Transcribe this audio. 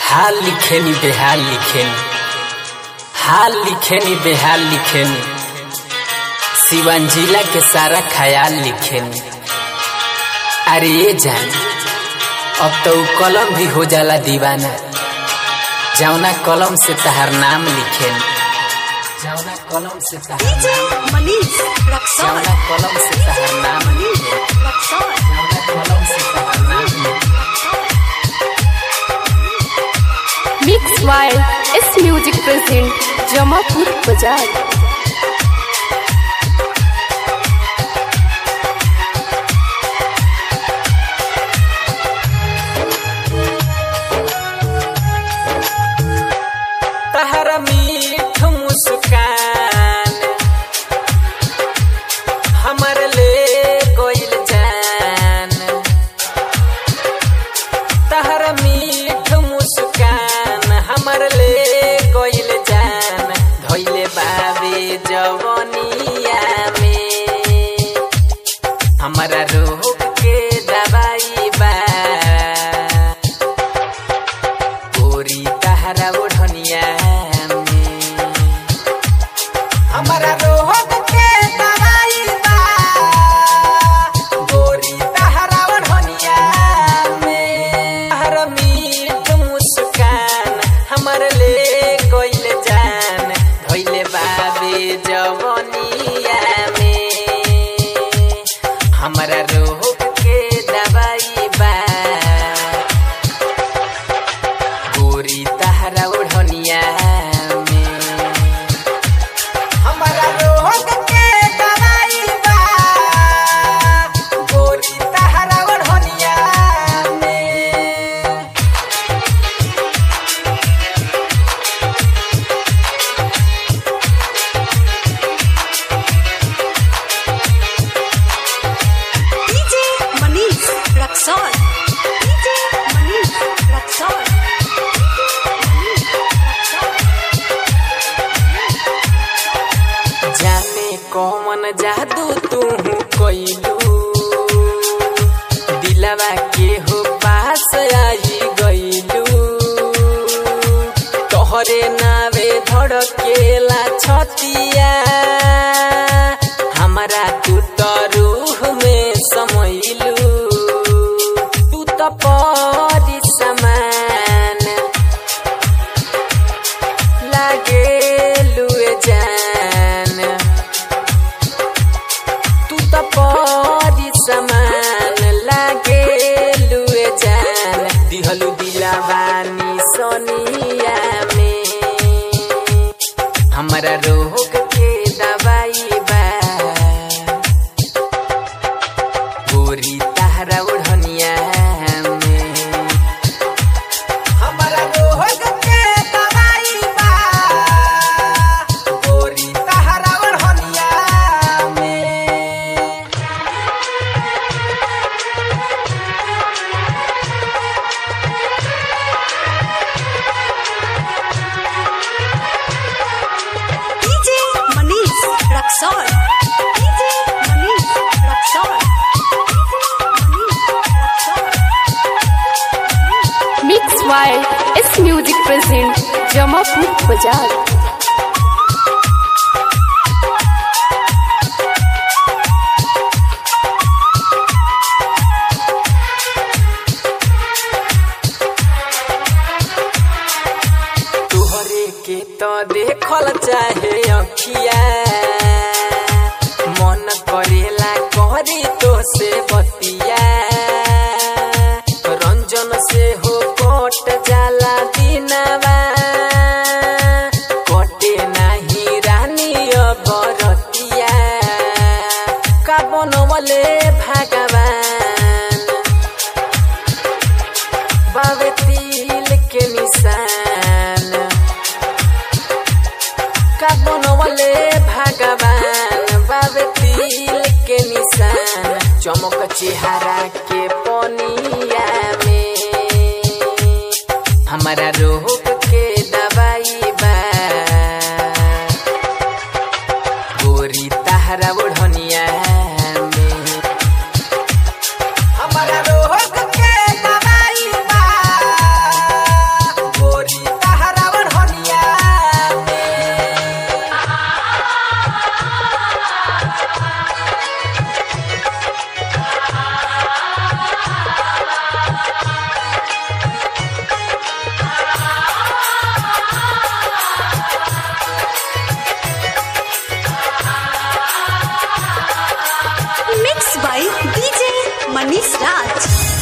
हाल लिखेनी बेहाल लिखेनी, हाल लिखेनी बेहाल लिखेनी, सिवान जिला के सारा ख्याल लिखेनी। अरे ये जान अब तो कलम भी हो जाला दीवाना, जौना कलम से तहार नाम लिखेनी, जौना कलम से तहार नाम, जौना कलम से तहार नाम लिखेनी, जौना कलम से तहार नाम लिखेनी। Mix by S music present Jamapur Bazar. तहरा मीठ मुस्कान हमर ले कोइल जान, तहरा मीठ मुस्कान हमर ले कोइल जान, धोइले बाबे जवनिया में हमारा रोग के दवाई बा, गोरी तहरा ओढ़निया हमारा रोग के दवाई बा, गोरी तहरा ओढ़निया में। तहरा मीठ मुस्कान हमर ले कोइल जान, धोइले बाबे जवनिया में हमारा रोग के दवाई बा, गोरी तहरा ओढ़निया जाने कौन जादू तू कइलू, दिलवा के हो पास आई गइलू, तोहरे नावे धड़केला छतिया, हमारा तू तो रूह में समइलू, तू तो परी समान लागेलू जान, तू तो परी समान लागेलू जान, दिहलू दिलवानी सोनिया में हमारा रोग के दवाई बा, गोरी तहरा ओढ़निया में हमारा रोग के दवाई बा, गोरी तहरा ओढ़निया में। DJ Manish Raxaul, DJ Manish Raxaul, mix by S music present Jamapur Bazar. तोहरे के तो देखल चाहे अखिया, मन करेला कहरी तो से बतिया, रंजन से हो कट जाला दिनवा, कटे नाही रानी बरतिया, का बनवले भगवान बाबे तिल के निशान, का बनवले भगवान बाबे तिल के निशान, चमक चेहरा के पनिया में हमारा रोग के दवाई बा, गोरी तहरा ओढ़निया में हमारा रोग के दवाई बा। मनीष राज।